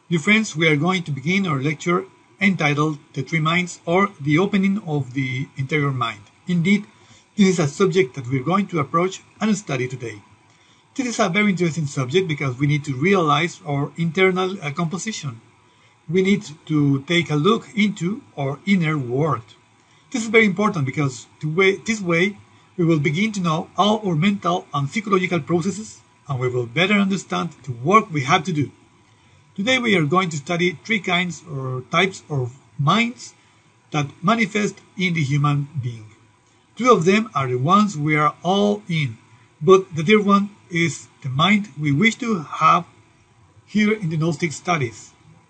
Dear friends, we are going to begin our lecture entitled The Three Minds, or The Opening of the Interior Mind. Indeed, this is a subject that we're going to approach and study today. This is a very interesting subject because we need to realize our internal composition. We need to take a look into our inner world. This is very important because this way we will begin to know all our mental and psychological processes, and we will better understand the work we have to do. Today we are going to study three kinds or types of minds that manifest in the human being. Two of them are the ones we are all in, but the third one is the mind we wish to have here in the Gnostic studies.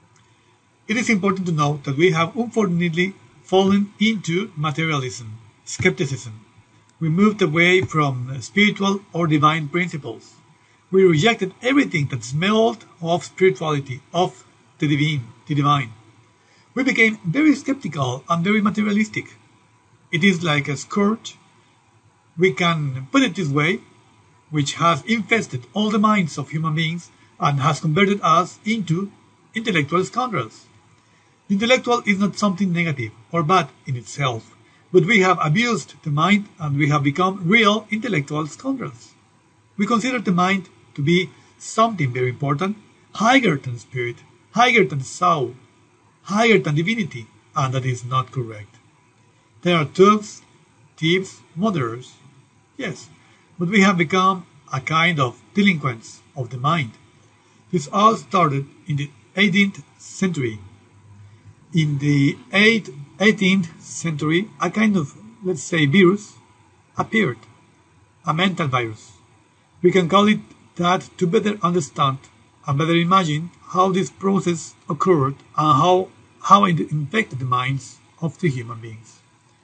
It is important to note that we have unfortunately fallen into materialism, skepticism. We moved away from spiritual or divine principles. We rejected everything that smelled of spirituality, of the divine. We became very skeptical and very materialistic. It is like a scourge, we can put it this way, which has infested all the minds of human beings and has converted us into intellectual scoundrels. The intellectual is not something negative or bad in itself, but we have abused the mind and we have become real intellectual scoundrels. We consider the mind to be something very important, higher than spirit, higher than soul, higher than divinity, and that is not correct. There are thugs, thieves, murderers, yes, but we have become a kind of delinquents of the mind. This all started in the 18th century. In the 18th century, a kind of, let's say, virus appeared, a mental virus. We can call it that to better understand and better imagine how this process occurred and how it infected the minds of the human beings.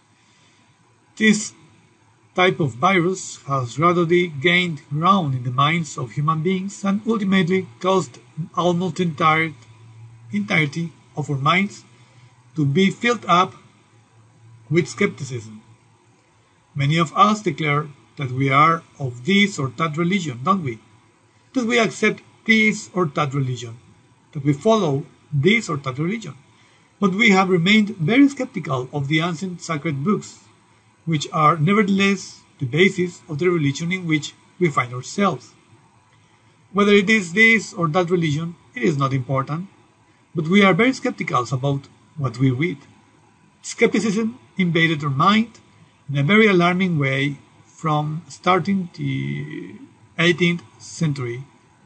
This type of virus has gradually gained ground in the minds of human beings and ultimately caused almost the entirety of our minds to be filled up with skepticism. Many of us declare that we are of this or that religion, don't we? That we accept this or that religion, that we follow this or that religion. But we have remained very skeptical of the ancient sacred books, which are nevertheless the basis of the religion in which we find ourselves. Whether it is this or that religion, it is not important, but we are very skeptical about what we read. Skepticism invaded our mind in a very alarming way from starting the 18th century.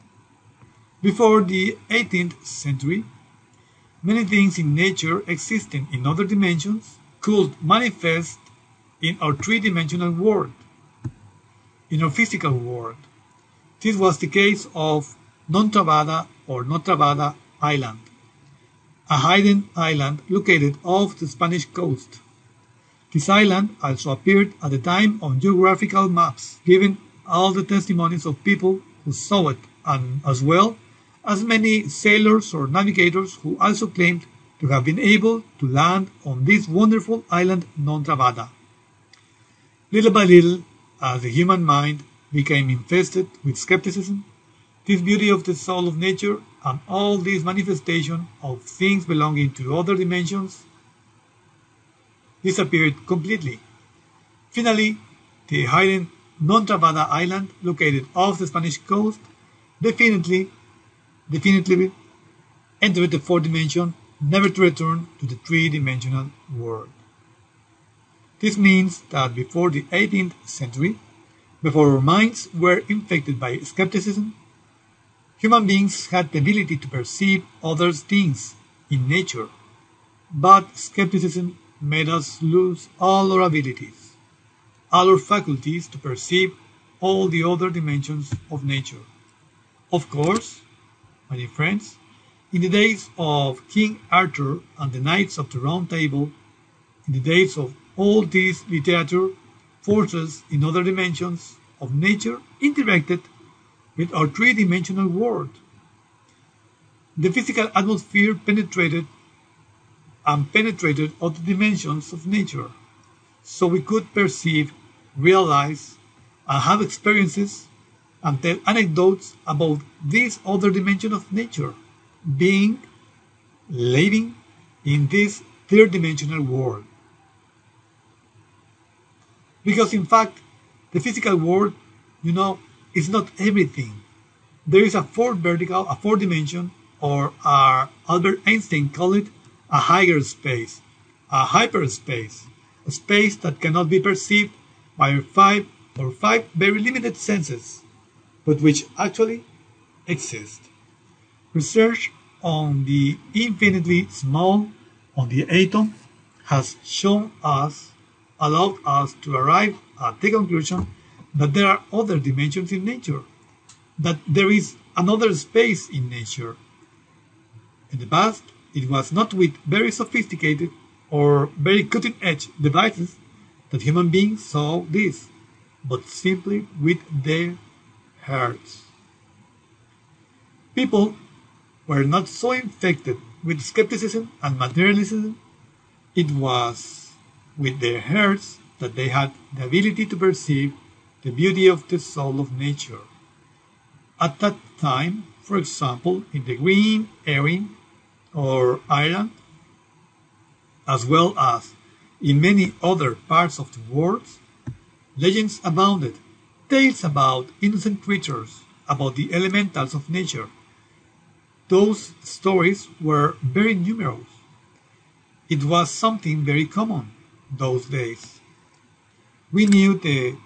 Before the 18th century, many things in nature existing in other dimensions could manifest in our three-dimensional world, in our physical world. This was the case of Non Travada or No Travada Island, a hidden island located off the Spanish coast. This island also appeared at the time on geographical maps, giving all the testimonies of people who saw it, and as well as many sailors or navigators who also claimed to have been able to land on this wonderful island Non Travada. Little by little, as the human mind became infested with skepticism, this beauty of the soul of nature and all this manifestation of things belonging to other dimensions disappeared completely. Finally, the hidden Non Travada Island, located off the Spanish coast, definitively entered the fourth dimension, never to return to the three-dimensional world. This means that before the 18th century, before our minds were infected by skepticism, human beings had the ability to perceive other things in nature, but skepticism made us lose all our abilities, all our faculties to perceive all the other dimensions of nature. Of course, my dear friends, in the days of King Arthur and the Knights of the Round Table, in the days of all this literature, forces in other dimensions of nature interacted with our three-dimensional world. The physical atmosphere penetrated other dimensions of nature, so we could perceive, realize, and have experiences and tell anecdotes about this other dimension of nature, being living in this third-dimensional world. Because in fact, the physical world, is not everything. There is a fourth vertical, a fourth dimension, or Albert Einstein called it a higher space, a hyperspace, a space that cannot be perceived by our five very limited senses, but which actually exist. Research on the infinitely small, on the atom, has allowed us to arrive at the conclusion that there are other dimensions in nature, that there is another space in nature. In the past, it was not with very sophisticated or very cutting-edge devices that human beings saw this, but simply with their hearts. People were not so infected with skepticism and materialism. It was with their hearts that they had the ability to perceive the beauty of the soul of nature. At that time, for example, in the Green Erin or Ireland, as well as in many other parts of the world, legends abounded, tales about innocent creatures, about the elementals of nature. Those stories were very numerous. It was something very common those days. We knew the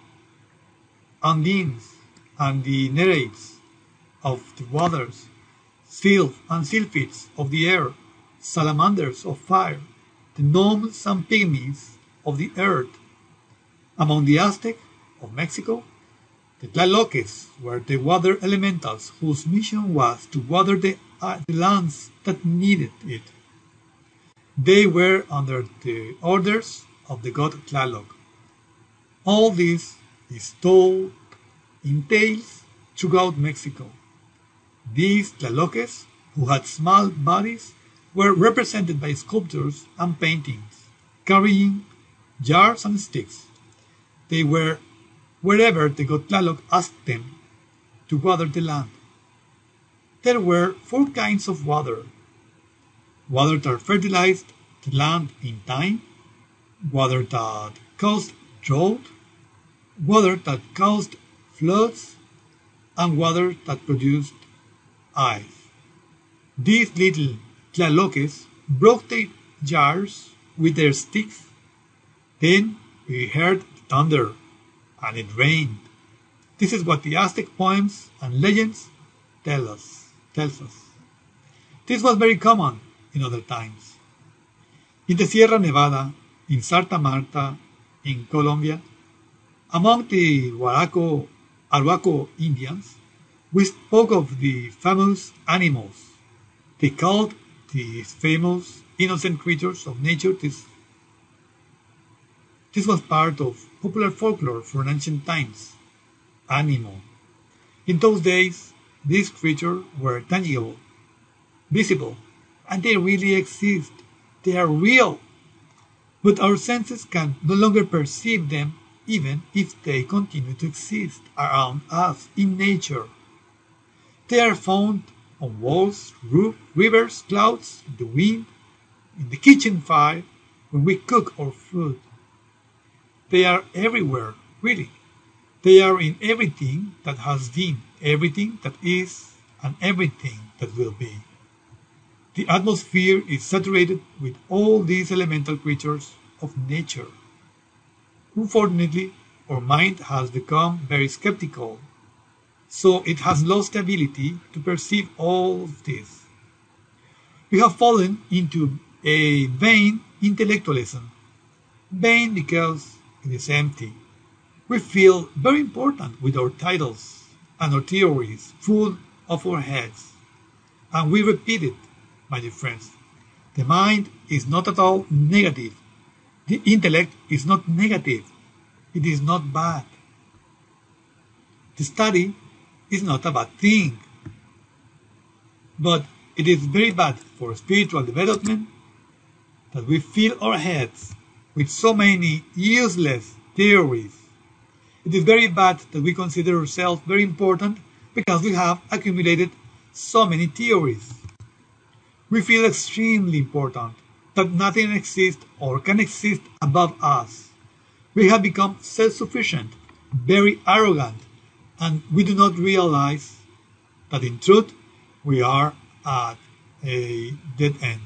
undines and the nereids of the waters, sylphs and sylphids of the air, salamanders of fire, the gnomes and pygmies of the earth. Among the Aztec of Mexico, the Tlaloques were the water elementals whose mission was to water the lands that needed it. They were under the orders of the god Tlaloc. All this is told in tales throughout Mexico. These Tlaloques, who had small bodies, were represented by sculptures and paintings, carrying jars and sticks. They were wherever the god Tlaloc asked them to water the land. There were four kinds of water: water that fertilized the land in time, water that caused drought, water that caused floods, and water that produced ice. These little Tlaloques broke the jars with their sticks. Then we heard thunder, and it rained. This is what the Aztec poems and legends tells us. This was very common in other times. In the Sierra Nevada, in Santa Marta, in Colombia, among the Arhuaco Indians, we spoke of the famous animals. They called these famous innocent creatures of nature. This was part of popular folklore from ancient times. Animal. In those days, these creatures were tangible, visible, and they really exist. They are real. But our senses can no longer perceive them even if they continue to exist around us in nature. They are found on walls, roofs, rivers, clouds, in the wind, in the kitchen fire, when we cook our food. They are everywhere, really. They are in everything that has been, everything that is, and everything that will be. The atmosphere is saturated with all these elemental creatures of nature. Unfortunately, our mind has become very skeptical, so it has lost the ability to perceive all of this. We have fallen into a vain intellectualism. Vain because it is empty. We feel very important with our titles and our theories full of our heads. And we repeat it, my dear friends. The mind is not at all negative. The intellect is not negative. It is not bad. The study is not a bad thing. But it is very bad for spiritual development that we fill our heads with so many useless theories. It is very bad that we consider ourselves very important because we have accumulated so many theories. We feel extremely important, that nothing exists or can exist above us. We have become self-sufficient, very arrogant, and we do not realize that in truth we are at a dead end.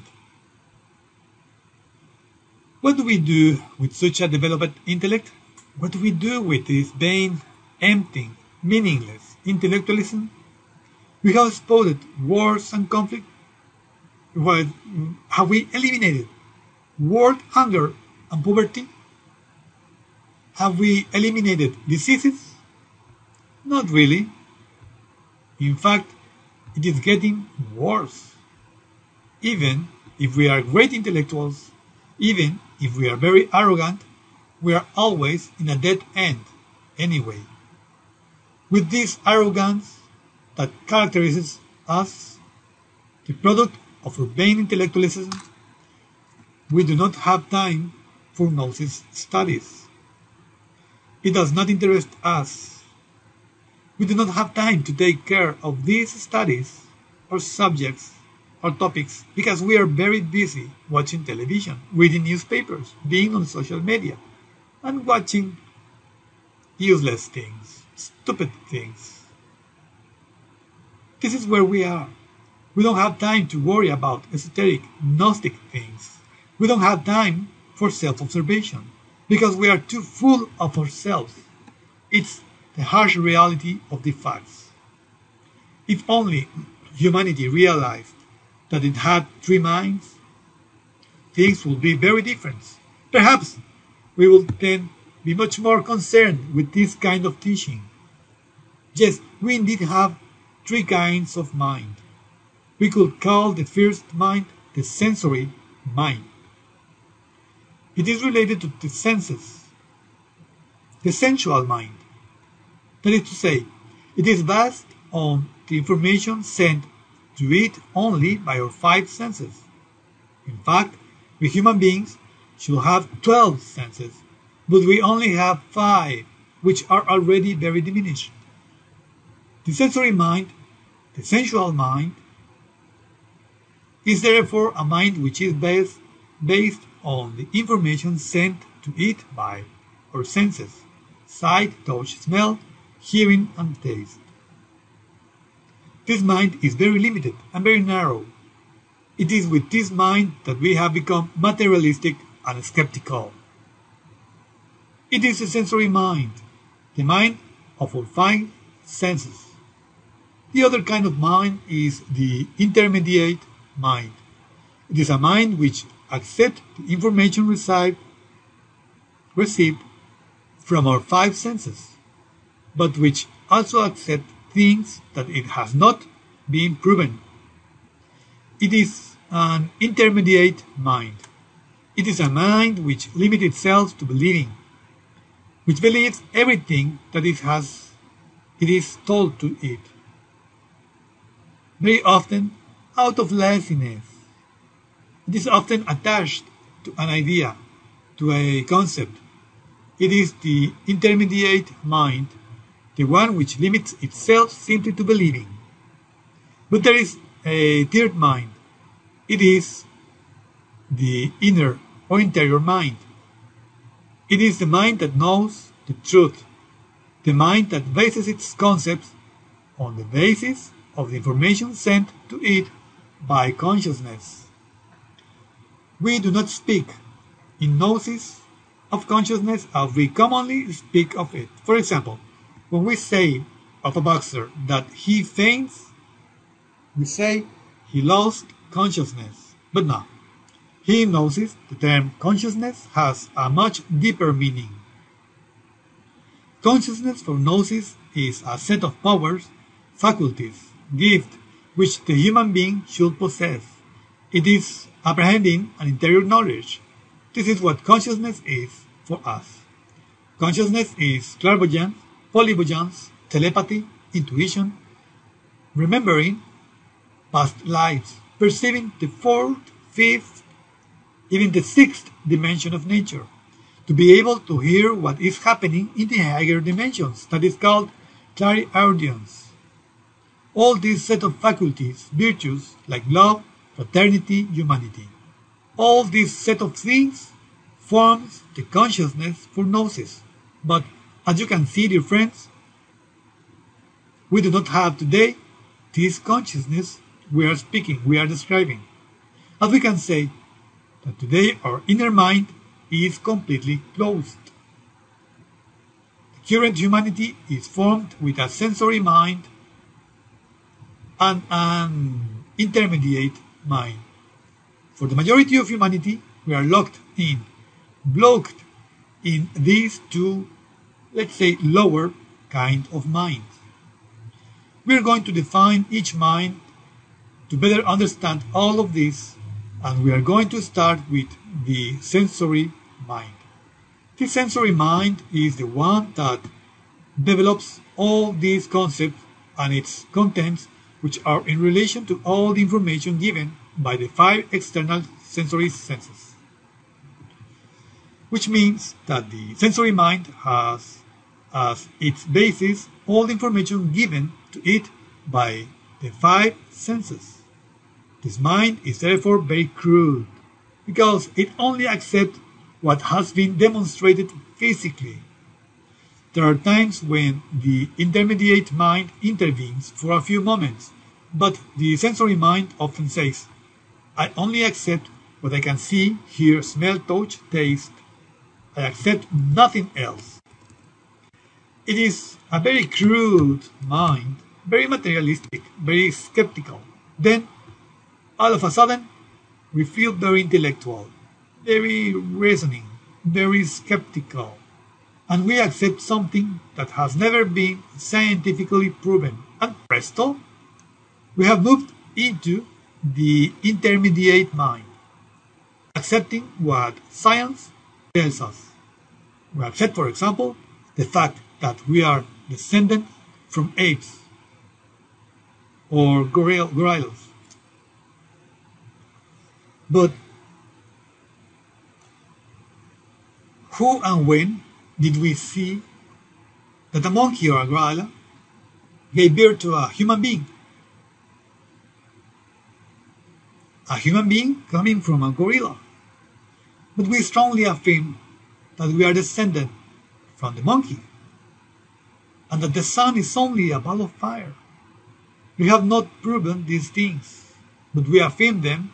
What do we do with such a developed intellect? What do we do with this vain, empty, meaningless intellectualism? We have exposed wars and conflict. Have we eliminated world hunger and poverty? Have we eliminated diseases? Not really. In fact, it is getting worse. Even if we are great intellectuals, even if we are very arrogant, we are always in a dead end anyway. With this arrogance that characterizes us, the product of urbane intellectualism, we do not have time for gnosis studies. It does not interest us. We do not have time to take care of these studies or subjects or topics because we are very busy watching television, reading newspapers, being on social media, and watching useless things, stupid things. This is where we are. We don't have time to worry about esoteric, Gnostic things. We don't have time for self-observation because we are too full of ourselves. It's the harsh reality of the facts. If only humanity realized that it had three minds, things would be very different. Perhaps we will then be much more concerned with this kind of teaching. Yes, we indeed have three kinds of mind. We could call the first mind the sensory mind. It is related to the senses. The sensual mind. That is to say, it is based on the information sent to it only by our five senses. In fact, we human beings should have 12 senses, but we only have 5, which are already very diminished. The sensory mind, the sensual mind, is therefore a mind which is based on the information sent to it by our senses: sight, touch, smell, hearing, and taste. This mind is very limited and very narrow. It is with this mind that we have become materialistic and skeptical. It is a sensory mind, the mind of our five senses. The other kind of mind is the intermediate mind. It is a mind which accepts the information received from our five senses, but which also accepts things that it has not been proven. It is an intermediate mind. It is a mind which limits itself to believing, which believes everything that it is told to it. Very often, out of laziness. It is often attached to an idea, to a concept. It is the intermediate mind, the one which limits itself simply to believing. But there is a third mind. It is the inner or interior mind. It is the mind that knows the truth, the mind that bases its concepts on the basis of the information sent to it by consciousness. We do not speak in gnosis of consciousness as we commonly speak of it. For example, when we say of a boxer that he faints, we say he lost consciousness. But no. In gnosis, the term consciousness has a much deeper meaning. Consciousness for gnosis is a set of powers, faculties, gifts, which the human being should possess. It is apprehending an interior knowledge. This is what consciousness is for us. Consciousness is clairvoyance, polyvoyance, telepathy, intuition, remembering past lives, perceiving the fourth, fifth, even the sixth dimension of nature, to be able to hear what is happening in the higher dimensions, that is called clairaudience. All these set of faculties, virtues like love, fraternity, humanity. All this set of things forms the consciousness for Gnosis. But as you can see, dear friends, we do not have today this consciousness we are speaking, we are describing. As we can say that today our inner mind is completely closed. The current humanity is formed with a sensory mind and an intermediate mind. For the majority of humanity, we are locked in, blocked in these two, let's say, lower kind of minds. We are going to define each mind to better understand all of this, and we are going to start with the sensory mind. The sensory mind is the one that develops all these concepts and its contents, which are in relation to all the information given by the 5 external sensory senses. Which means that the sensory mind has as its basis all the information given to it by the 5 senses. This mind is therefore very crude, because it only accepts what has been demonstrated physically. There are times when the intermediate mind intervenes for a few moments, but the sensory mind often says, I only accept what I can see, hear, smell, touch, taste. I accept nothing else. It is a very crude mind, very materialistic, very skeptical. Then, all of a sudden, we feel very intellectual, very reasoning, very skeptical, and we accept something that has never been scientifically proven. And presto, we have moved into the intermediate mind, accepting what science tells us. We accept, for example, the fact that we are descended from apes or gorillas. But who and when did we see that a monkey or a gorilla gave birth to a human being? A human being coming from a gorilla. But we strongly affirm that we are descended from the monkey, and that the sun is only a ball of fire. We have not proven these things, but we affirm them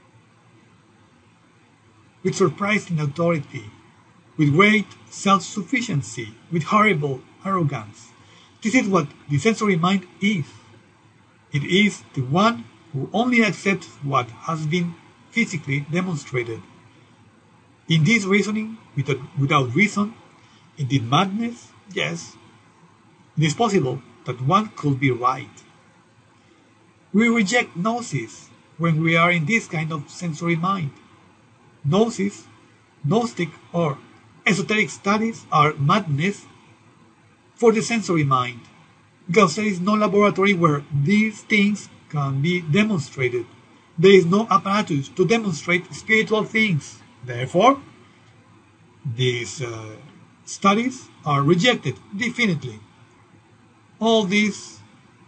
with surprising authority, with great self-sufficiency, with horrible arrogance. This is what the sensory mind is. It is the one who only accepts what has been physically demonstrated. In this reasoning, without reason, indeed madness, yes, it is possible that one could be right. We reject Gnosis when we are in this kind of sensory mind. Gnosis, Gnostic or esoteric studies are madness for the sensory mind, because there is no laboratory where these things can be demonstrated. There is no apparatus to demonstrate spiritual things. Therefore, these studies are rejected definitely. All this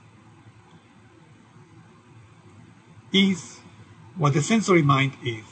is what the sensory mind is.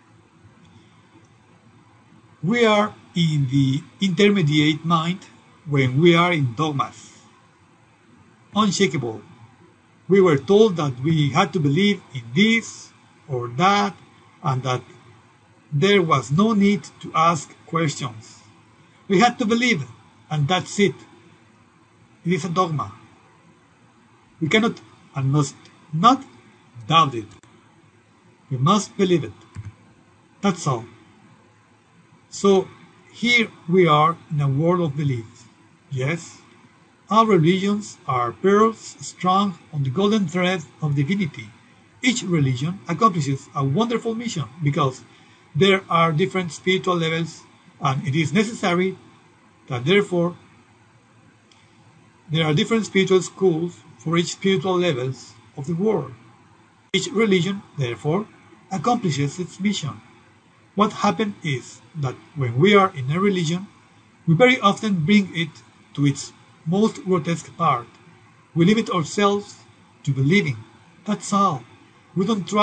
We are in the intermediate mind when we are in dogmas, unshakable. We were told that we had to believe in this or that, and that there was no need to ask questions. We had to believe, and that's it. It is a dogma. We cannot and must not doubt it. We must believe it. That's all. So here we are in a world of beliefs. Yes, our religions are pearls strung on the golden thread of divinity. Each religion accomplishes a wonderful mission because there are different spiritual levels, and it is necessary that therefore there are different spiritual schools for each spiritual levels of the world. Each religion, therefore, accomplishes its mission. What happens is that when we are in a religion, we very often bring it to its most grotesque part. We limit ourselves to believing. That's all. We don't try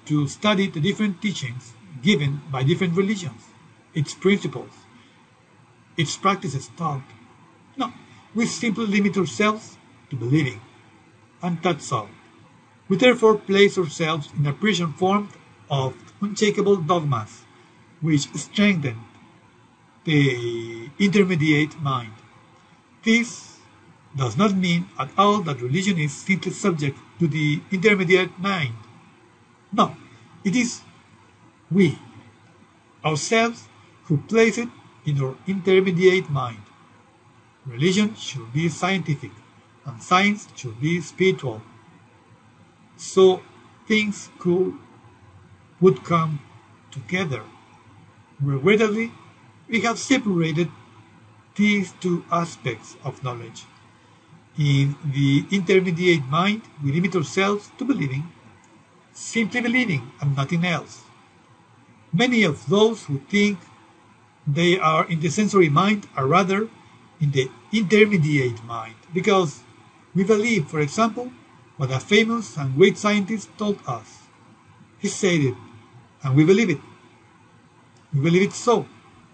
to study the different teachings given by different religions, its principles, its practices taught. No, we simply limit ourselves to believing, and that's all. We therefore place ourselves in a prison formed of unshakable dogmas, which strengthen the intermediate mind. This does not mean at all that religion is simply subject to the intermediate mind. No, it is we, ourselves, who place it in our intermediate mind. Religion should be scientific, and science should be spiritual. So things would come together. Regrettably, we have separated these two aspects of knowledge. In the intermediate mind, we limit ourselves to believing, simply believing and nothing else. Many of those who think they are in the sensory mind are rather in the intermediate mind, because we believe, for example, what a famous and great scientist told us. He said it, and we believe it. We believe it so.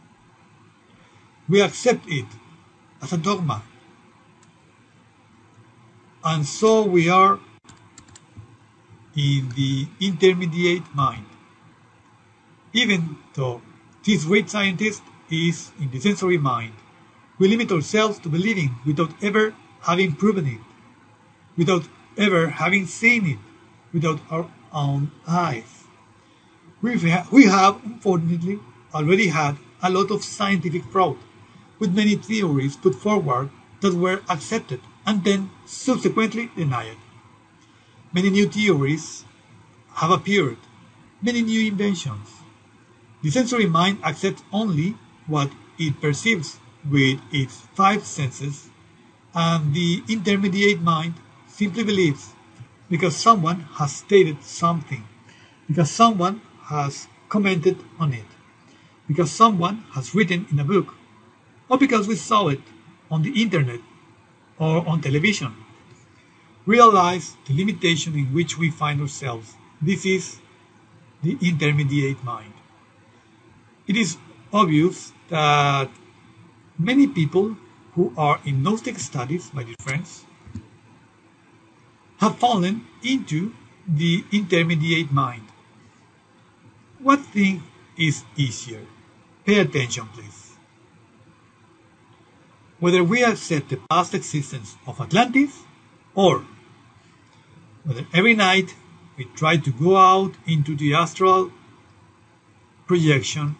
We accept it as a dogma. And so we are in the intermediate mind. Even though this great scientist is in the sensory mind, we limit ourselves to believing without ever having proven it, without ever having seen it, without our own eyes. We have, unfortunately, already had a lot of scientific fraud, with many theories put forward that were accepted and then subsequently denied. Many new theories have appeared, many new inventions. The sensory mind accepts only what it perceives with its five senses, and the intermediate mind simply believes because someone has stated something, because someone has commented on it, because someone has written in a book, or because we saw it on the internet or on television. Realize the limitation in which we find ourselves. This is the intermediate mind. It is obvious that many people who are in Gnostic studies, my dear friends, have fallen into the intermediate mind. What thing is easier? Pay attention, please. Whether we accept the past existence of Atlantis, or whether every night we try to go out into the astral projection,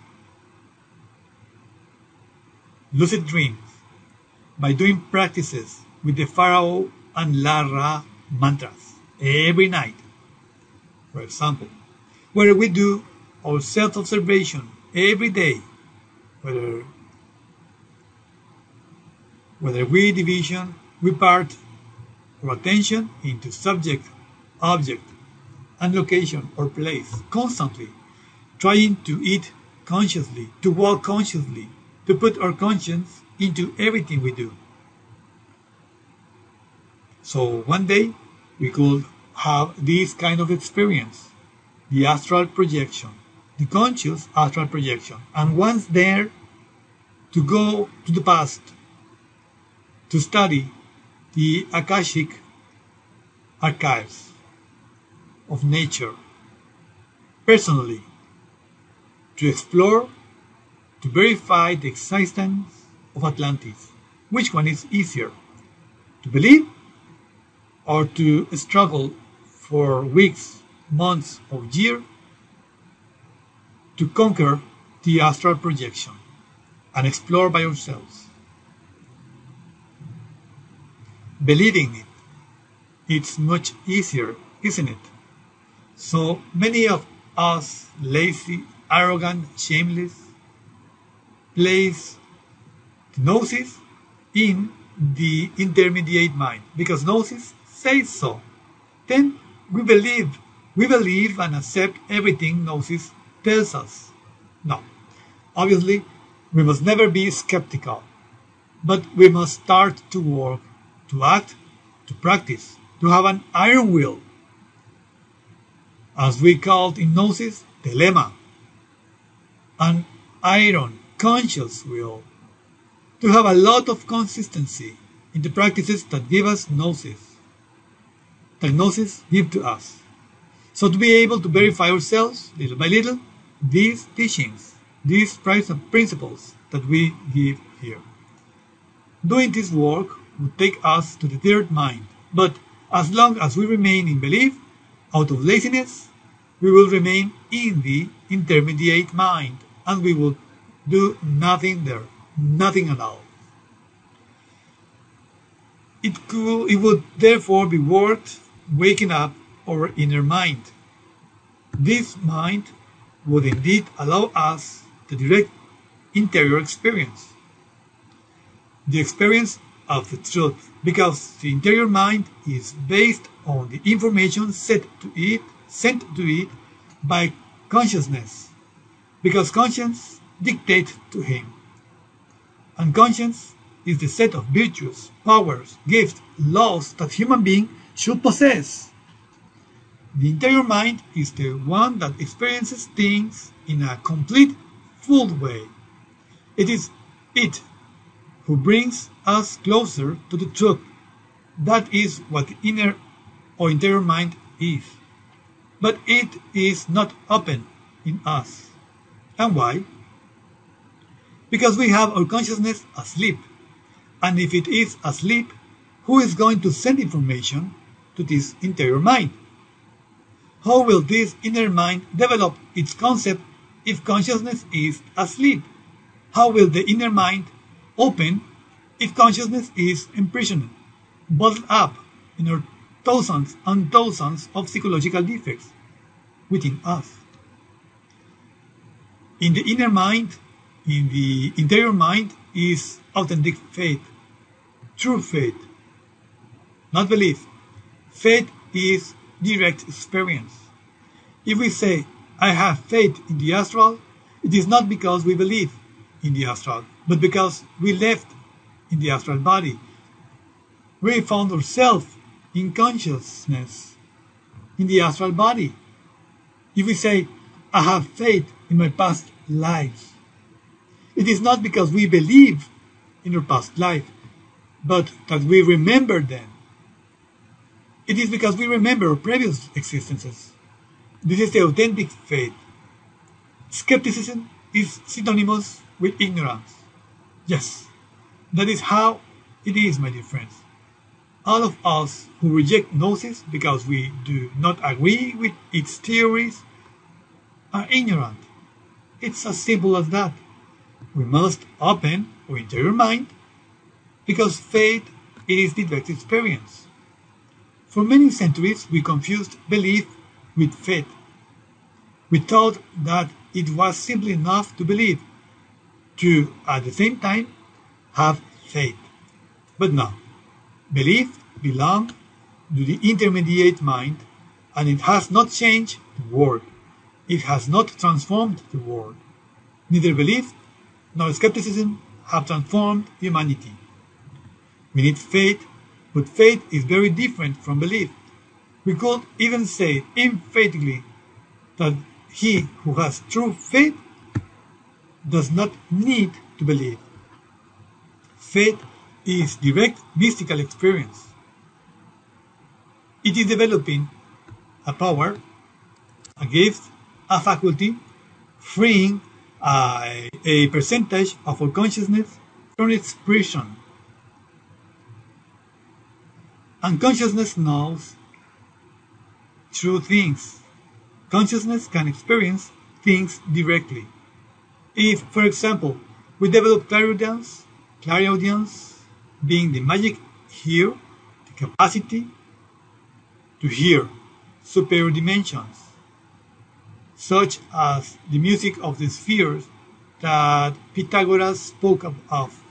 lucid dreams, by doing practices with the Pharaoh and Lara mantras every night. For example, whether we do our self-observation every day, whether we part our attention into subject, object, and location or place, constantly trying to eat consciously, to walk consciously, to put our conscience into everything we do. So one day we could have this kind of experience, the astral projection, the conscious astral projection, and once there, to go to the past, to study the Akashic archives of nature, personally, to explore, to verify the existence of Atlantis. Which one is easier? To believe or to struggle for weeks, months, or years to conquer the astral projection and explore by ourselves? Believing it, it's much easier, isn't it? So many of us, lazy, arrogant, shameless, place gnosis in the intermediate mind, because gnosis says so. Then we believe and accept everything gnosis tells us. No, obviously we must never be skeptical, but we must start to work, to act, to practice, to have an iron will. as we called in Gnosis, telema, an iron, conscious will, to have a lot of consistency in the practices that give us Gnosis, that Gnosis give to us. So to be able to verify ourselves, little by little, these teachings, these principles that we give here. Doing this work would take us to the third mind, but as long as we remain in belief, out of laziness, we will remain in the intermediate mind, and we will do nothing there, nothing at all. It would therefore be worth waking up our inner mind. This mind would indeed allow us the direct interior experience, the experience of the truth, because the interior mind is based on the information sent to it by consciousness, because conscience dictates to him. And conscience is the set of virtues, powers, gifts, laws that human beings should possess. The interior mind is the one that experiences things in a complete, full way. It is it who brings us closer to the truth. That is what the inner or interior mind is. But it is not open in us. And why? Because we have our consciousness asleep. And if it is asleep, who is going to send information to this interior mind? How will this inner mind develop its concept if consciousness is asleep? How will the inner mind open if consciousness is imprisoned, bottled up in our thousands and thousands of psychological defects within us? In the inner mind, in the interior mind, is authentic faith, true faith, not belief. Faith is direct experience. If we say, I have faith in the astral, it is not because we believe in the astral, but because we left in the astral body. We found ourselves in consciousness in the astral body. If we say, I have faith in my past lives, it is not because we believe in our past life, but that we remember them. It is because we remember our previous existences. This is the authentic faith. Skepticism is synonymous with ignorance. Yes, that is how it is, my dear friends. All of us who reject Gnosis because we do not agree with its theories are ignorant. It's as simple as that. We must open our interior mind because faith is the direct experience. For many centuries, we confused belief with faith. We thought that it was simply enough to believe, to, at the same time, have faith. But no, belief belongs to the intermediate mind, and it has not changed the world. It has not transformed the world. Neither belief nor skepticism have transformed humanity. We need faith, but faith is very different from belief. We could even say emphatically that he who has true faith does not need to believe. Faith is direct mystical experience. It is developing a power, a gift, a faculty, freeing a percentage of our consciousness from its prison. And consciousness knows true things. Consciousness can experience things directly. If, for example, we develop clairaudience being the magic here, the capacity to hear superior dimensions, such as the music of the spheres that Pythagoras spoke of.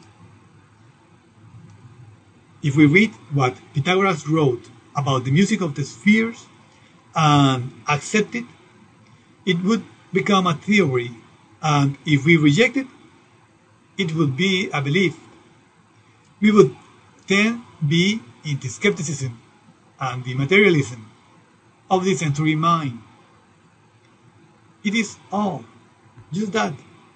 If we read what Pythagoras wrote about the music of the spheres and accept it, it would become a theory, and if we reject it, it would be a belief. We would then be into skepticism and the materialism of the sensory mind. It is all. Just that.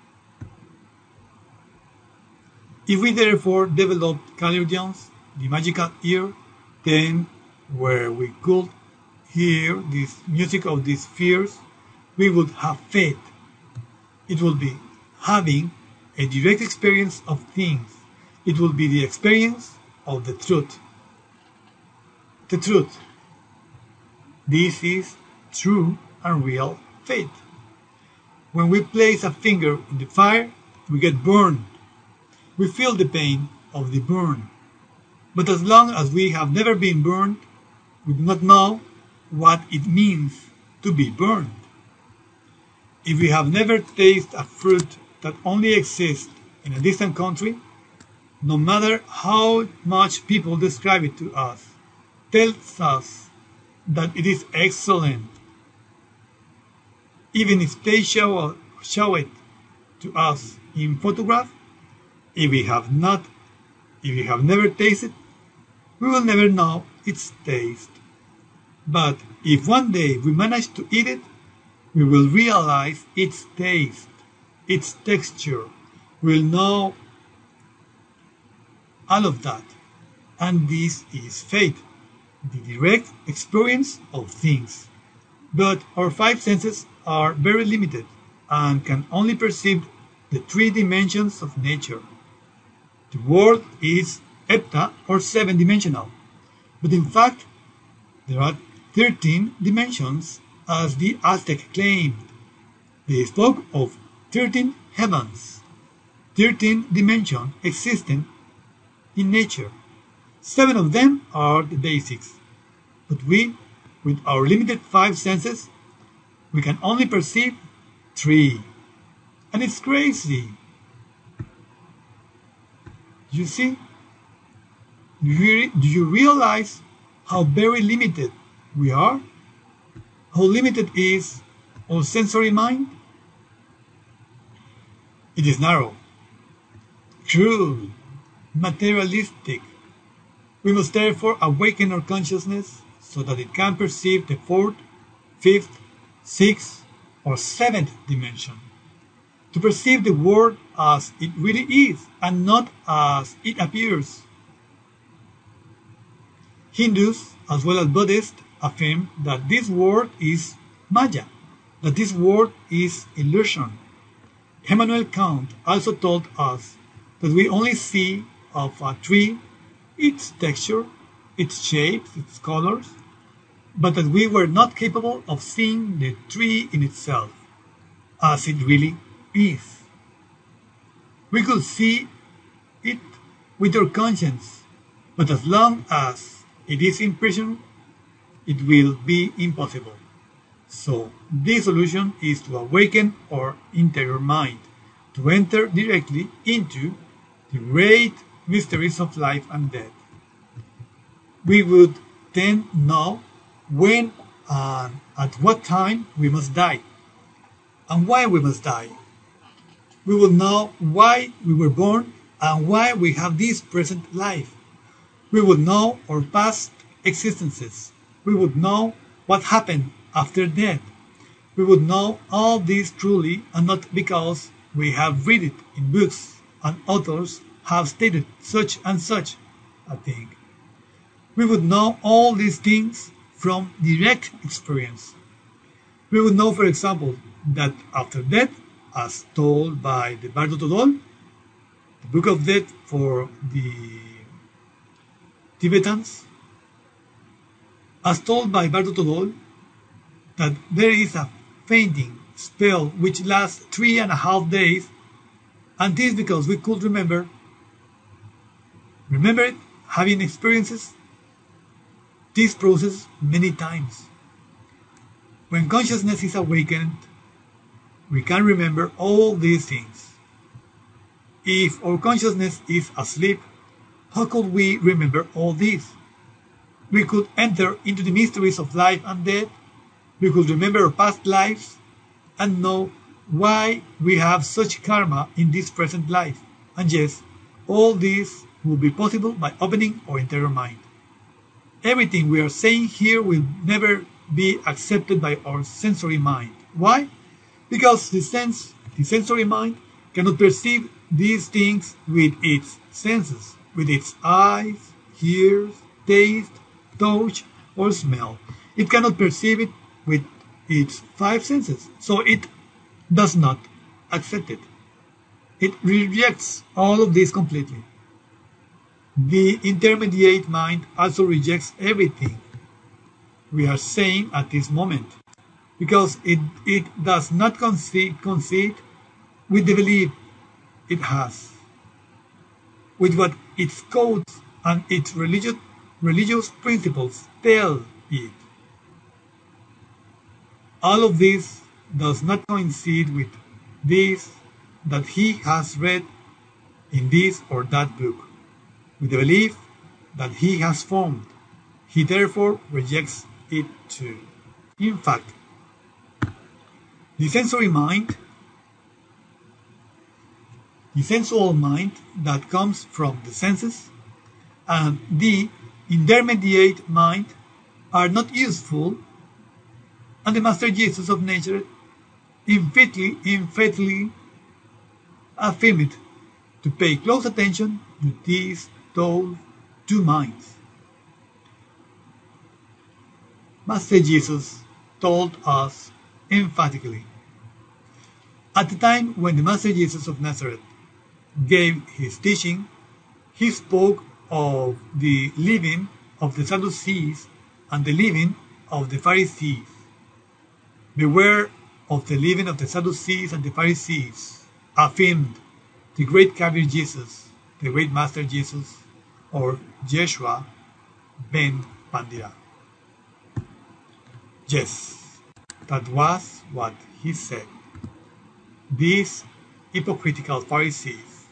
If we therefore developed clairaudience, the magical ear, then where we could hear this music of these spheres, we would have faith. It would be having a direct experience of things. It will be the experience of the truth. The truth. This is true and real faith. When we place a finger in the fire, we get burned. We feel the pain of the burn. But as long as we have never been burned, we do not know what it means to be burned. If we have never tasted a fruit that only exists in a distant country, no matter how much people describe it to us, tells us that it is excellent, even if they show it to us in photograph, if we have never tasted, we will never know its taste. But if one day we manage to eat it, we will realize its taste, its texture. We'll know all of that. And this is faith, the direct experience of things. But our five senses are very limited and can only perceive the three dimensions of nature. The world is hepta or seven-dimensional, but in fact there are 13 dimensions as the Aztec claimed. They spoke of 13 heavens, 13 dimensions existing in nature. 7 of them are the basics, but we, with our limited 5 senses, we can only perceive 3. And it's crazy. You see? Do you realize how very limited we are? How limited is our sensory mind? It is narrow, cruel, materialistic. We must therefore awaken our consciousness so that it can perceive the 4th, 5th, 6th, or 7th dimension. To perceive the world as it really is and not as it appears. Hindus, as well as Buddhists, affirm that this world is Maya, that this world is illusion. Immanuel Kant also told us that we only see of a tree its texture, its shapes, its colors, but that we were not capable of seeing the tree in itself, as it really is. We could see it with our conscience, but as long as it is in prison, it will be impossible. So, the solution is to awaken our interior mind, to enter directly into the great mysteries of life and death. We would then know when and at what time we must die, and why we must die. We will know why we were born and why we have this present life. We will know our past existences. We would know what happened after death. We would know all this truly and not because we have read it in books and authors have stated such and such a thing. We would know all these things from direct experience. We would know, for example, that after death, as told by the Bardo Todol, the Book of Death for the Tibetans, as told by Bardo Todol, that there is a fainting spell which lasts 3.5 days, and this because we could remember it, having experiences this process many times. When consciousness is awakened, we can remember all these things. If our consciousness is asleep, how could we remember all this? We could enter into the mysteries of life and death. We could remember our past lives and know why we have such karma in this present life. And yes, all this will be possible by opening our interior mind. Everything we are saying here will never be accepted by our sensory mind. Why? because the sensory mind, cannot perceive these things with its senses, with its eyes, ears, taste, touch, or smell. It cannot perceive it with its five senses, so it does not accept it. It rejects all of this completely. The intermediate mind also rejects everything we are saying at this moment, because it does not concede with the belief it has, with what its codes and its religious principles tell it. All of this does not coincide with this that he has read in this or that book, with the belief that he has formed. He therefore rejects it too. In fact, the sensory mind, the sensual mind that comes from the senses, and the intermediate mind are not useful, and the Master Jesus of nature emphatically affirmed to pay close attention to these two minds. Master Jesus told us emphatically, at the time when the Master Jesus of Nazareth gave his teaching, he spoke of the leaven of the Sadducees and the leaven of the Pharisees. Beware of the leaven of the Sadducees and the Pharisees, affirmed the great Kabir Jesus, the great Master Jesus, or Yeshua ben Pandira. Yes, that was what he said. These hypocritical Pharisees,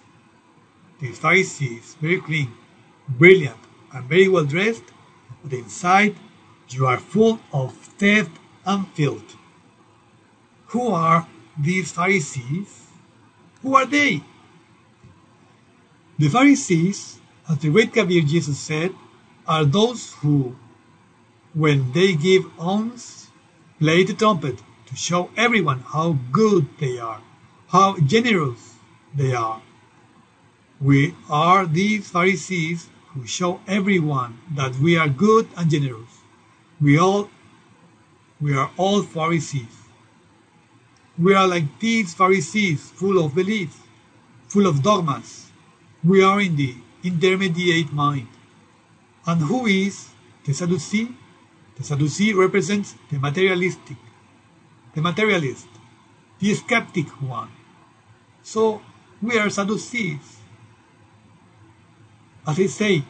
very clean, brilliant, and very well dressed, but inside you are full of theft and filth. Who are these Pharisees? Who are they? The Pharisees, as the great Kabir Jesus said, are those who, when they give alms, play the trumpet to show everyone how good they are, how generous they are. We are these Pharisees who show everyone that we are good and generous. We are all Pharisees. We are like these Pharisees, full of beliefs, full of dogmas. We are in the intermediate mind. And who is the Sadducee? The Sadducee represents the materialist, the skeptic one. So we are Sadducees, as I say,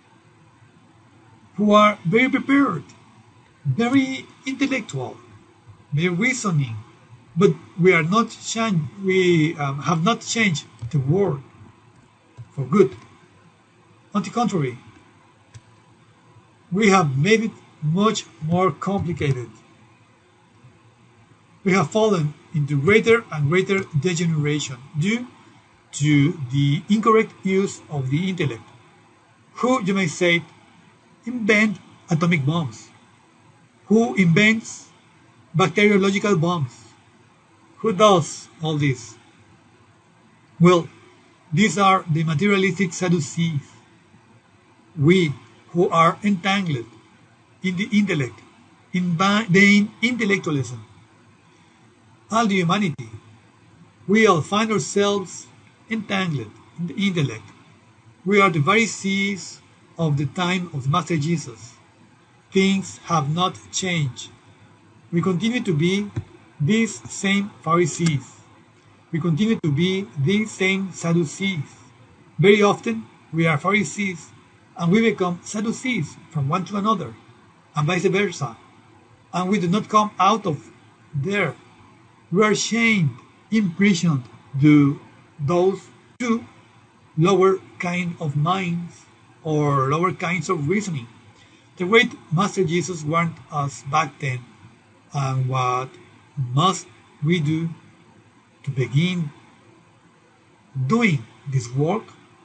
who are very prepared, very intellectual, very reasoning, but we are not we have not changed the world for good. On the contrary, we have made it much more complicated. We have fallen into greater and greater degeneration due to the incorrect use of the intellect. Who, you may say, invent atomic bombs? Who invents bacteriological bombs? Who does all this? Well, these are the materialistic Sadducees. We who are entangled in the intellect, in vain intellectualism. All the humanity, we all find ourselves entangled in the intellect. We are the Pharisees of the time of Master Jesus. Things have not changed. We continue to be these same Pharisees. We continue to be these same Sadducees. Very often we are Pharisees and we become Sadducees from one to another, and vice versa. And we do not come out of there. We are chained, imprisoned to those two lower kind of minds or lower kinds of reasoning. The great Master Jesus warned us back then, and what must we do to begin doing this work?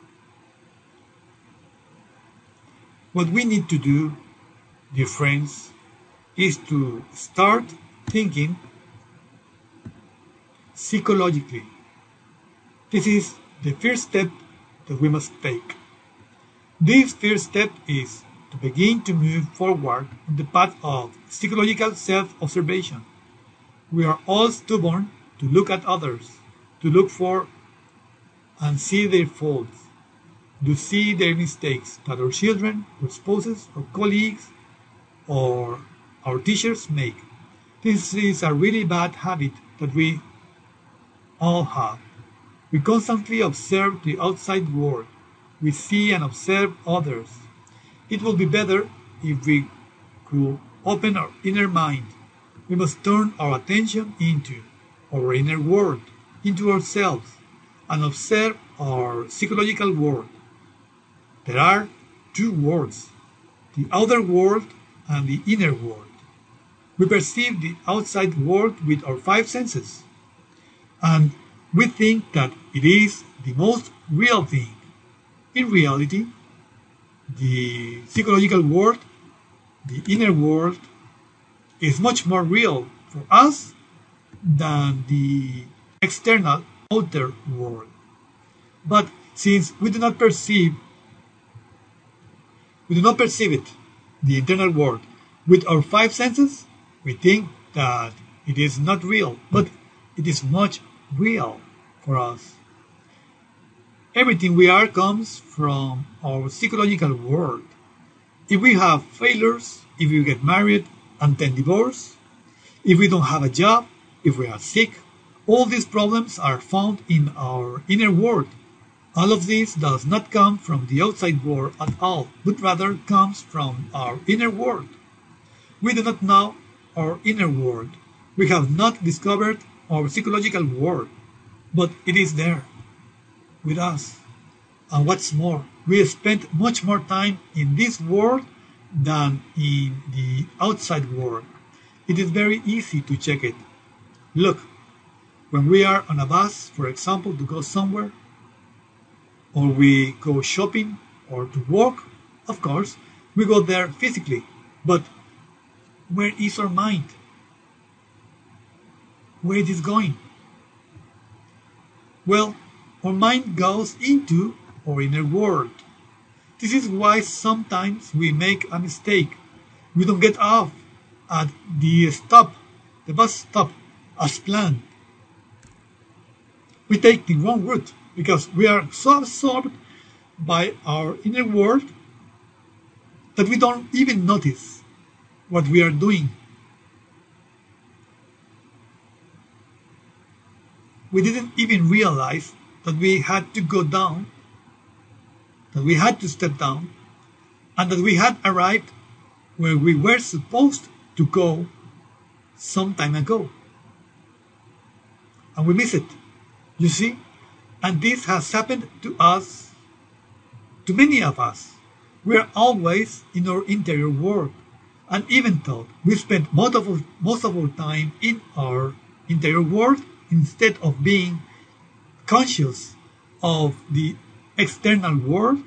What we need to do, dear friends, is to start thinking psychologically. This is the first step that we must take. This first step is to begin to move forward on the path of psychological self-observation. We are all stubborn to look at others, to look for and see their faults, to see their mistakes that our children, our spouses, our colleagues, or our teachers make. This is a really bad habit that we all have. We constantly observe the outside world. We see and observe others. It would be better if we could open our inner mind. We must turn our attention into our inner world, into ourselves, and observe our psychological world. There are two worlds, the outer world and the inner world. We perceive the outside world with our five senses, and we think that it is the most real thing. In reality, the psychological world, the inner world, is much more real for us than the external outer world. But since we do not perceive it, the internal world, with our five senses, we think that it is not real, but it is much real for us. Everything we are comes from our psychological world. If we have failures, if we get married and then divorce, if we don't have a job, if we are sick, all these problems are found in our inner world. All of this does not come from the outside world at all, but rather comes from our inner world. We do not know our inner world. We have not discovered our psychological world, but it is there with us. And what's more, we spend much more time in this world than in the outside world. It is very easy to check it. Look, when we are on a bus, for example, to go somewhere, or we go shopping or to work, of course, we go there physically. But where is our mind? Where it is going? Well, our mind goes into our inner world. This is why sometimes we make a mistake. We don't get off at the bus stop, as planned. We take the wrong route because we are so absorbed by our inner world that we don't even notice what we are doing. We didn't even realize that we had to go down, that we had to step down, and that we had arrived where we were supposed to go some time ago. And we miss it, you see? And this has happened to us, to many of us. We are always in our interior world. And even though we spend most of our time in our interior world, instead of being conscious of the external world,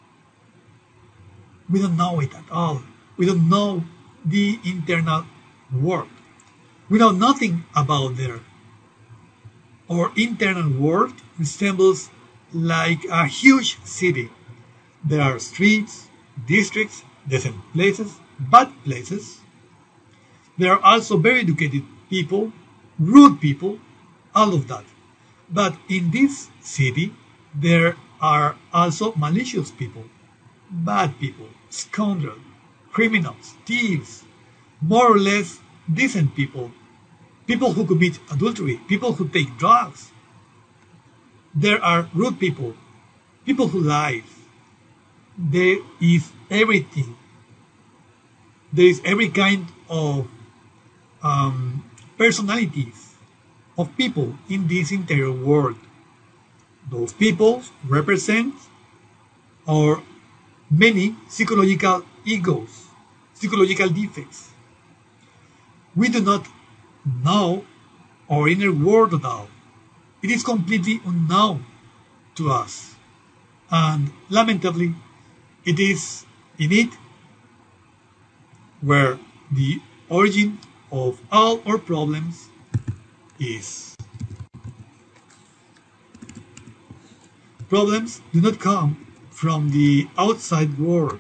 we don't know it at all. We don't know the internal world. We know nothing about there. Our internal world resembles like a huge city. There are streets, districts, decent places, bad places. There are also very educated people, rude people, all of that. But in this city, there are also malicious people, bad people, scoundrels, criminals, thieves, more or less decent people, people who commit adultery, people who take drugs. There are rude people, people who lie. There is everything. There is every kind of personalities of people in this interior world. Those people represent our many psychological egos, psychological defects. We do not know our inner world at all. It is completely unknown to us. And lamentably, it is in it where the origin of all our problems is. Problems do not come from the outside world.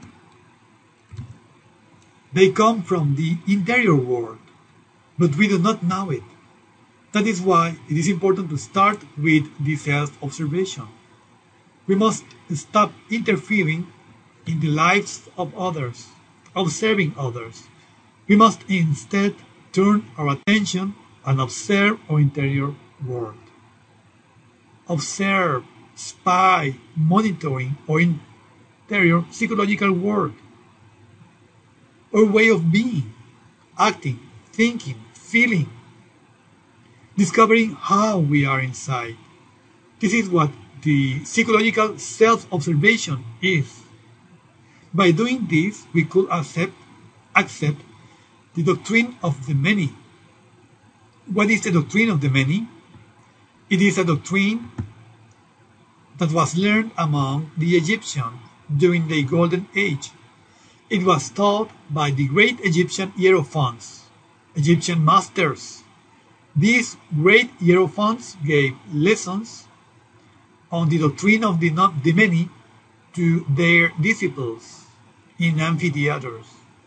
They come from the interior world, but we do not know it. That is why it is important to start with the self-observation. We must stop interfering in the lives of others, observing others. We must instead turn our attention and observe our interior world. Observe, spy, monitoring our interior psychological world, our way of being, acting, thinking, feeling, discovering how we are inside. This is what the psychological self-observation is. By doing this, we could accept the doctrine of the many. What is the doctrine of the many? It is a doctrine that was learned among the Egyptians during the Golden Age. It was taught by the great Egyptian hierophants, Egyptian masters. These great hierophants gave lessons on the doctrine of the many to their disciples in amphitheaters.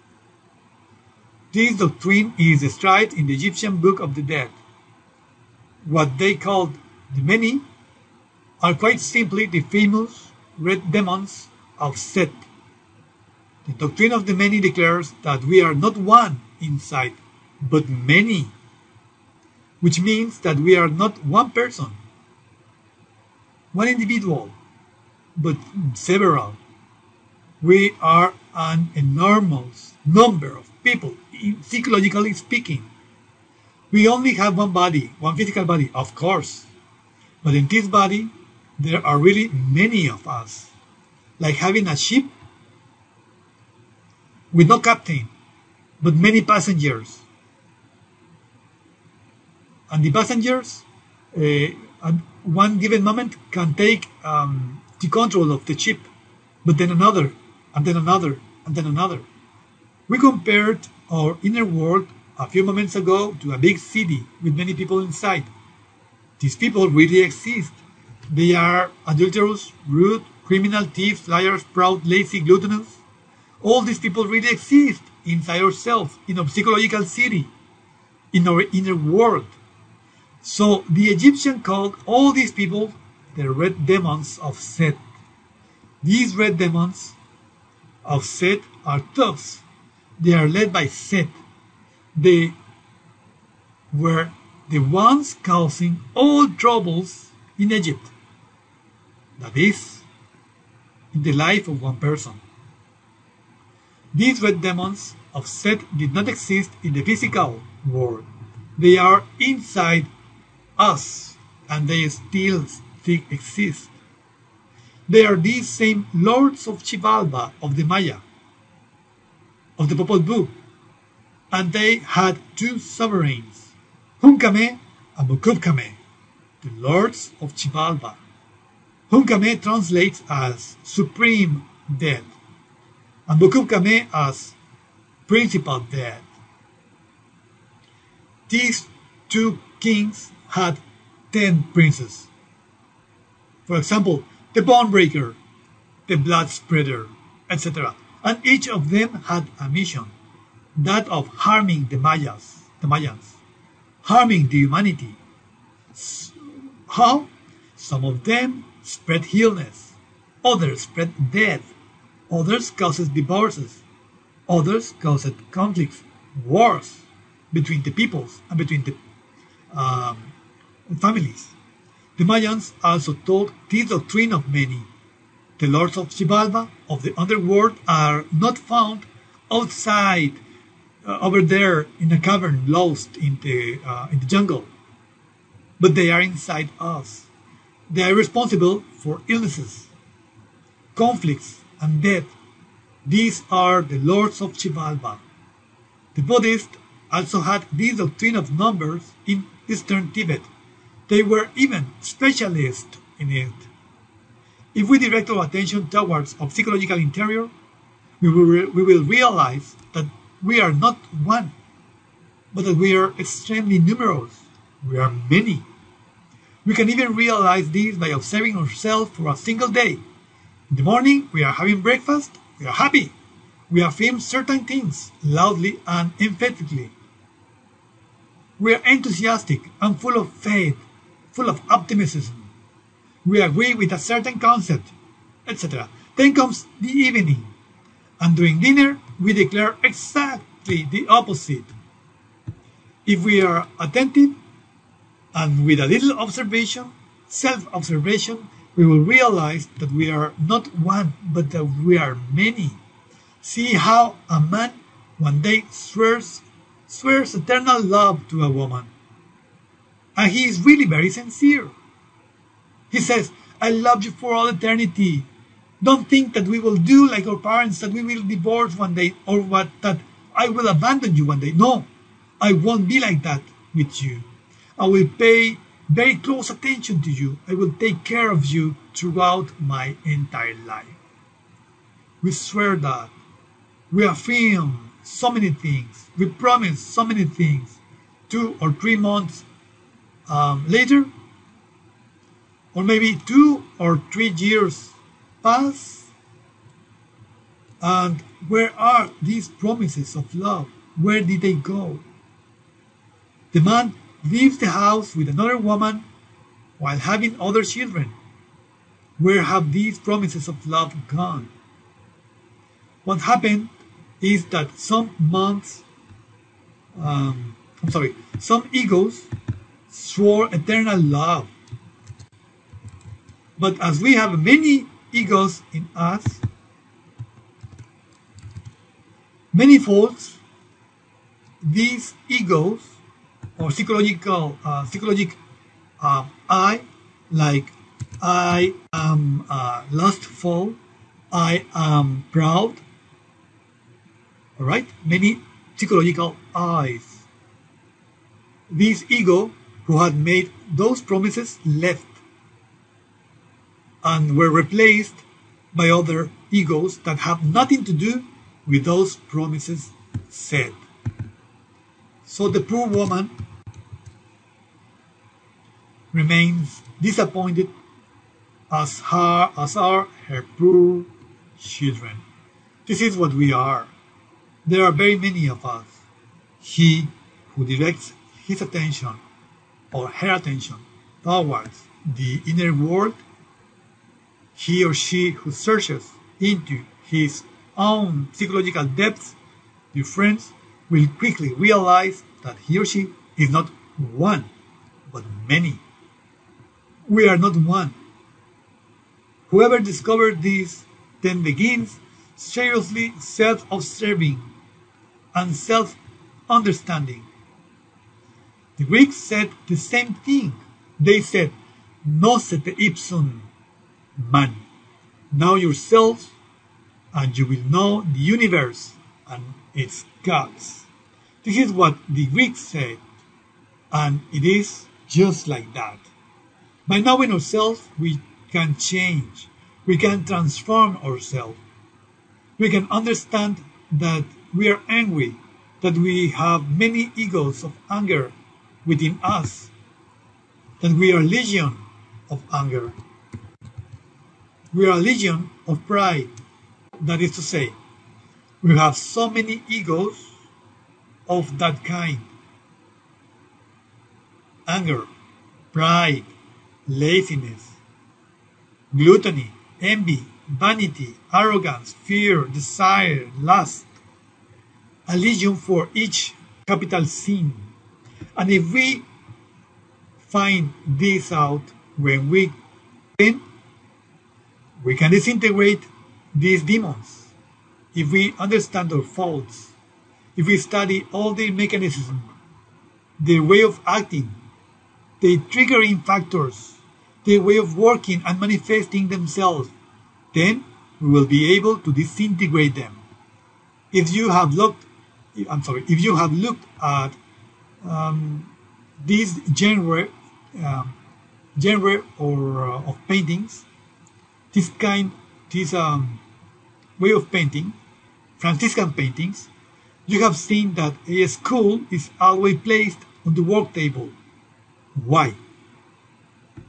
This doctrine is described in the Egyptian Book of the Dead. What they called the many are quite simply the famous red demons of Set. The doctrine of the many declares that we are not one inside, but many, which means that we are not one person, one individual, but several. We are an enormous number of people, psychologically speaking. We only have one body, one physical body, of course. But in this body, there are really many of us. Like having a ship with no captain, but many passengers. And the passengers, at one given moment, can take the control of the ship, but then another, and then another, and then another. We compared our inner world a few moments ago to a big city with many people inside. These people really exist. They are adulterous, rude, criminal, thieves, liars, proud, lazy, gluttonous. All these people really exist inside ourselves, in our psychological city, in our inner world. So the Egyptian called all these people the red demons of Set. These red demons of Set are thugs. They are led by Set. They were the ones causing all troubles in Egypt. That is, in the life of one person. These red demons of Set did not exist in the physical world. They are inside us, and they still exist. They are these same lords of Xibalba of the Maya, of the Popol Vuh, and they had two sovereigns, Hunkame and Mukubkame, the lords of Xibalba. Hunkame translates as supreme dead, and Mukubkame as principal dead. These two kings had 10 princes. For example, the bone breaker, the blood spreader, etc. And each of them had a mission, that of harming the Mayans, harming the humanity. How? Some of them spread illness, others spread death, others caused divorces, others caused conflicts, wars between the peoples and between the families. The Mayans also taught this doctrine of many. The lords of Xibalba, of the underworld, are not found outside, over there in a cavern, lost in the jungle, but they are inside us. They are responsible for illnesses, conflicts, and death. These are the lords of Xibalba. The Buddhists also had this doctrine of numbers in Eastern Tibet. They were even specialists in it. If we direct our attention towards our psychological interior, we will realize that we are not one, but that we are extremely numerous. We are many. We can even realize this by observing ourselves for a single day. In the morning, we are having breakfast, we are happy. We affirm certain things loudly and emphatically. We are enthusiastic and full of faith, full of optimism. We agree with a certain concept, etc. Then comes the evening, and during dinner, we declare exactly the opposite. If we are attentive and with a little observation, self-observation, we will realize that we are not one, but that we are many. See how a man one day swears eternal love to a woman. And he is really very sincere. He says, I love you for all eternity. Don't think that we will do like our parents, that we will divorce one day, or that I will abandon you one day. No, I won't be like that with you. I will pay very close attention to you. I will take care of you throughout my entire life. We swear that. We affirm so many things. We promise so many things. 2 or 3 months later, or maybe 2 or 3 years pass, and where are these promises of love? Where did they go? The man leaves the house with another woman while having other children. Where have these promises of love gone? What happened is that some egos swore eternal love. But as we have many egos in us, many folks, these egos or psychological I, like I am lustful, I am proud. All right, many psychological I's. This ego who had made those promises left and were replaced by other egos that have nothing to do with those promises said. So the poor woman remains disappointed, as are her poor children. This is what we are. There are very many of us. He who directs his attention or her attention towards the inner world, he or she who searches into his own psychological depths, dear friends, will quickly realize that he or she is not one, but many. We are not one. Whoever discovers this then begins seriously self-observing and self-understanding. The Greeks said the same thing. They said, "Nosete ipsum, man. Know yourselves, and you will know the universe and its gods." This is what the Greeks said, and it is just like that. By knowing ourselves, we can change. We can transform ourselves. We can understand that we are angry, that we have many egos of anger within us, that we are legion of anger. We are a legion of pride. That is to say, we have so many egos of that kind. Anger, pride, laziness, gluttony, envy, vanity, arrogance, fear, desire, lust. A legion for each capital sin. And if we find this out when we can disintegrate these demons. If we understand our faults, if we study all their mechanisms, their way of acting, their triggering factors, their way of working and manifesting themselves, then we will be able to disintegrate them. If you have looked at this genre of paintings, this way of painting, Franciscan paintings, you have seen that a skull is always placed on the work table. Why?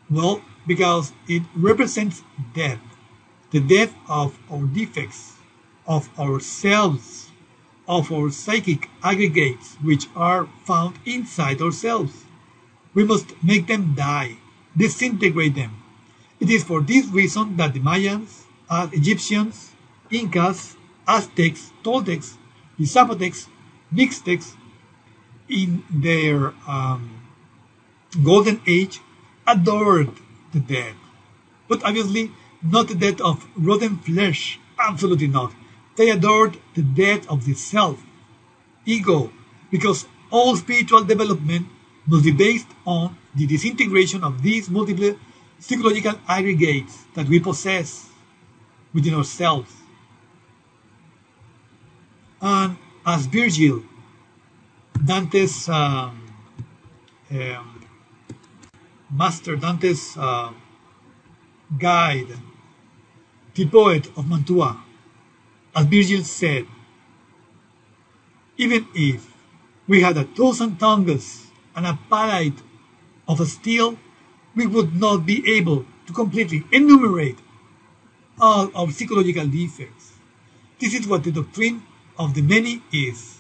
Well, because it represents death, the death of our defects, of ourselves, of our psychic aggregates which are found inside ourselves. We must make them die, disintegrate them. It is for this reason that the Mayans, Egyptians, Incas, Aztecs, Toltecs, the Zapotecs, Mixtecs, in their golden age, adored the dead. But obviously, not the death of rotten flesh, absolutely not. They adored the death of the self, ego, because all spiritual development must be based on the disintegration of these multiple psychological aggregates that we possess within ourselves. And as Virgil, Dante's um, master, Dante's guide, the poet of Mantua, as Virgil said, even if we had 1,000 tongues and a palate of steel, we would not be able to completely enumerate all our psychological defects. This is what the doctrine of the many is.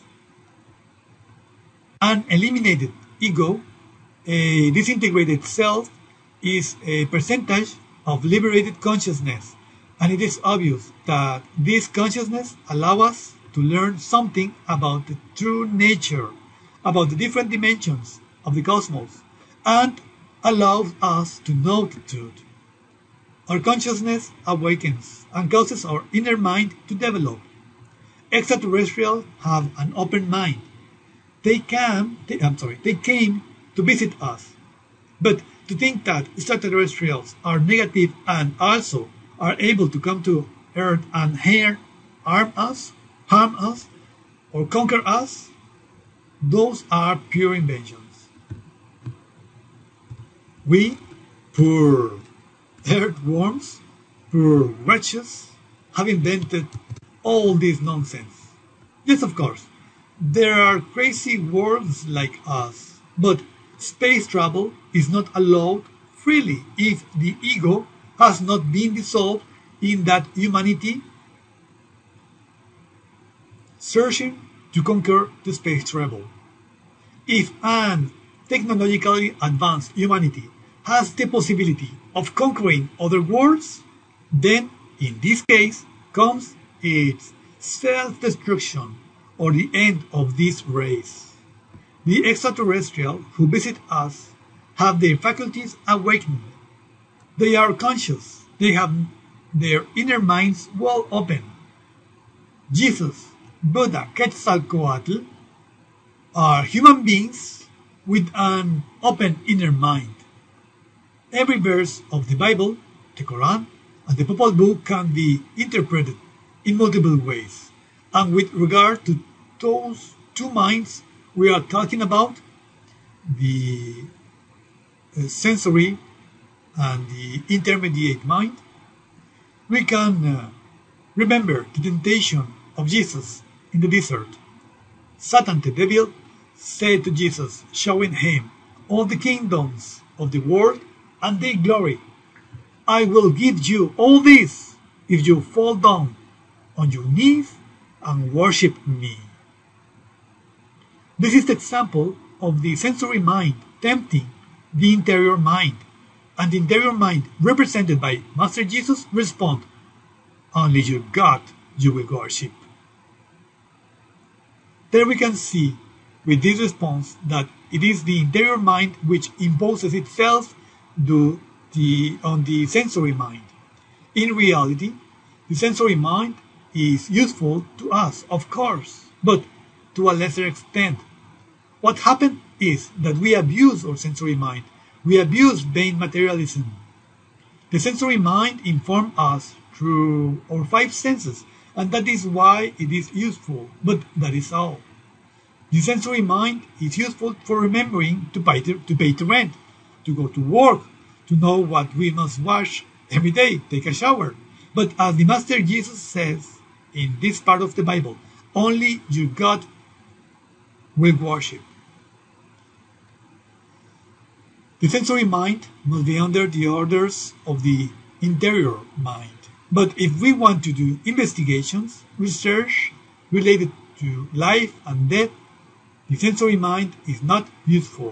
An eliminated ego, a disintegrated self, is a percentage of liberated consciousness, and it is obvious that this consciousness allows us to learn something about the true nature, about the different dimensions of the cosmos, and allows us to know the truth. Our consciousness awakens and causes our inner mind to develop. Extraterrestrials have an open mind. They came to visit us. But to think that extraterrestrials are negative and also are able to come to Earth and here harm us, or conquer us, those are pure inventions. We, poor earthworms, poor wretches, have invented all this nonsense. Yes, of course, there are crazy worlds like us, but space travel is not allowed freely if the ego has not been dissolved in that humanity searching to conquer the space travel. If an technologically advanced humanity has the possibility of conquering other worlds, then in this case comes its self-destruction or the end of this race. The extraterrestrials who visit us have their faculties awakened. They are conscious. They have their inner minds well open. Jesus, Buddha, Quetzalcoatl are human beings with an open inner mind. Every verse of the Bible, the Quran, and the Papal Book can be interpreted in multiple ways. And with regard to those two minds we are talking about, the sensory and the intermediate mind, we can remember the temptation of Jesus in the desert. Satan the devil said to Jesus, showing him all the kingdoms of the world and their glory, I will give you all this if you fall down on your knees and worship me. This is the example of the sensory mind tempting the interior mind, and the interior mind, represented by Master Jesus, respond, only your God you will worship. There we can see with this response that it is the interior mind which imposes itself on the sensory mind. In reality, the sensory mind is useful to us, of course, but to a lesser extent. What happened is that we abuse our sensory mind. We abuse vain materialism. The sensory mind informs us through our five senses, and that is why it is useful, but that is all. The sensory mind is useful for remembering to pay the rent, to go to work, to know what we must wash every day, take a shower. But as the Master Jesus says in this part of the Bible, only your God will worship. The sensory mind must be under the orders of the interior mind. But if we want to do investigations, research related to life and death, the sensory mind is not useful.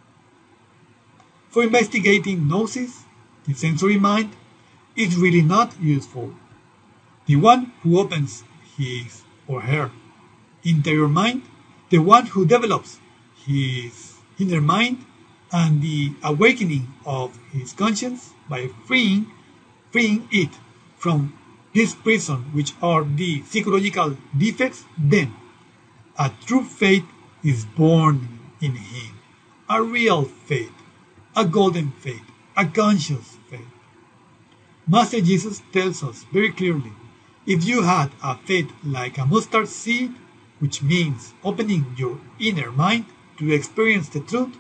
For investigating gnosis, the sensory mind is really not useful. The one who opens his or her interior mind, the one who develops his inner mind and the awakening of his conscience by freeing it from this prison, which are the psychological defects, then a true faith is born in him, a real faith, a golden faith, a conscious faith. Master Jesus tells us very clearly, if you had a faith like a mustard seed, which means opening your inner mind to experience the truth,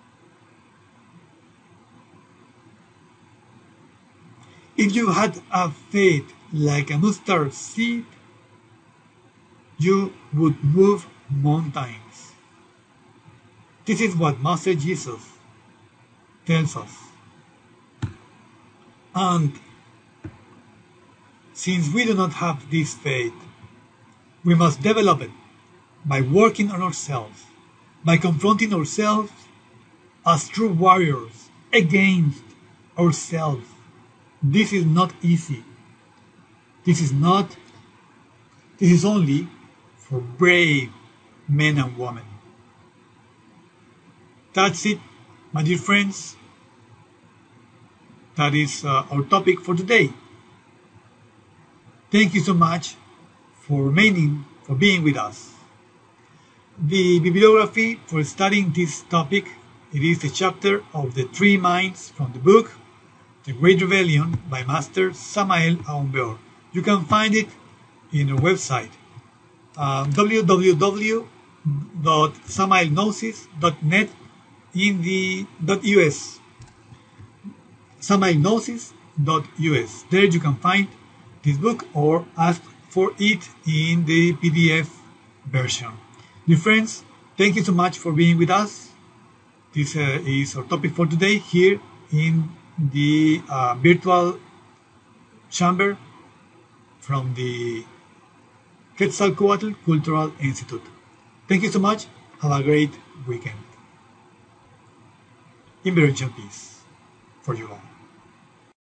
if you had a faith like a mustard seed, you would move mountains. This is what Master Jesus tells us. And since we do not have this faith, we must develop it by working on ourselves, by confronting ourselves as true warriors against ourselves. This is not easy. This is only for brave men and women. That's it, my dear friends. That is our topic for today. Thank you so much for being with us. The bibliography for studying this topic, it is a chapter of the Three Minds from the book The Great Rebellion by Master Samael Aun Weor. You can find it in our website, www.samaelgnosis.net in the .us. samaelgnosis.us. There you can find this book or ask for it in the PDF version. Dear friends, thank you so much for being with us. This is our topic for today here in the virtual chamber from the Quetzalcoatl Cultural Institute. Thank you so much. Have a great weekend. Inspiration peace for you all.